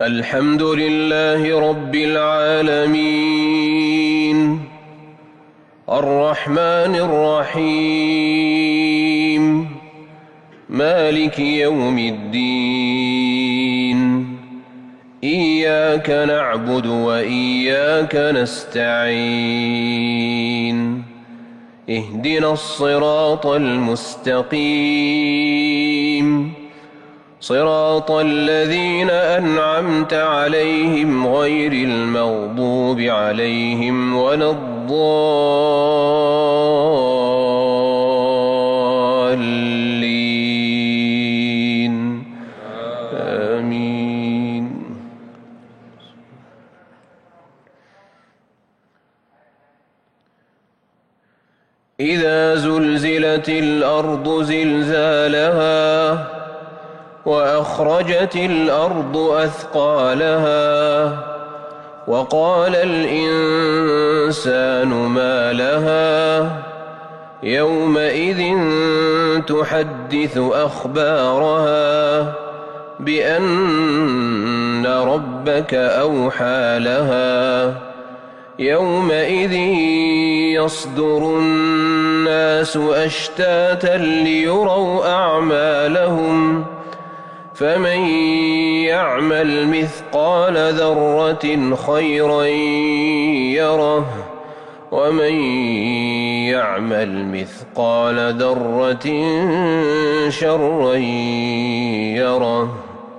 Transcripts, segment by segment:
الحمد لله رب العالمين الرحمن الرحيم مالك يوم الدين إياك نعبد وإياك نستعين اهدنا الصراط المستقيم صراط الذين أنعمت عليهم غير المغضوب عليهم ولا الضالين آمين. إذا زلزلت الأرض زلزالها وأخرجت الأرض أثقالها وقال الإنسان ما لها يومئذ تحدث أخبارها بأن ربك أوحى لها يومئذ يصدر الناس أشتاتا ليروا أعمالهم فمن يعمل مثقال ذرة خيرا يره ومن يعمل مثقال ذرة شرا يره.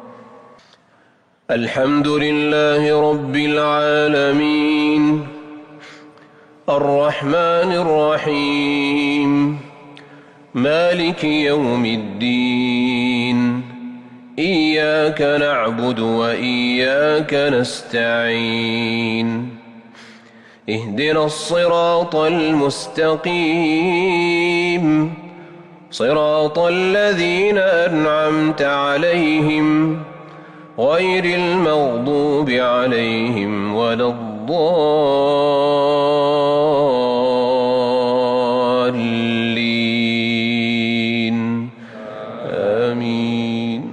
الحمد لله رب العالمين الرحمن الرحيم مالك يوم الدين إياك نعبد وإياك نستعين اهدنا الصراط المستقيم صراط الذين أنعمت عليهم غير المغضوب عليهم ولا الضالين آمين.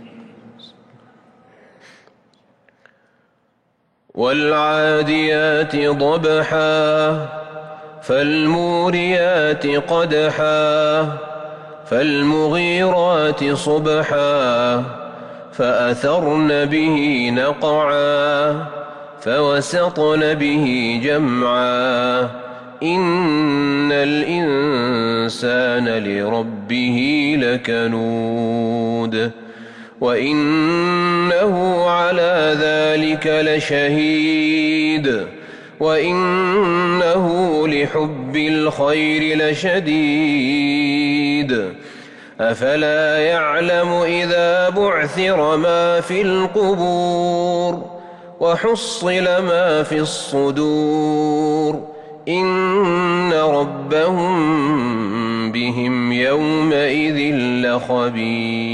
والعاديات ضبحا فالموريات قدحا فالمغيرات صبحا فأثرن به نقعا فوسطن به جمعا إن الإنسان لربه لكنود وإنه على ذلك لشهيد وإنه لحب الخير لشديد أفلا يعلم إذا بعثر ما في القبور وحصل ما في الصدور إن ربهم بهم يومئذ لخبير.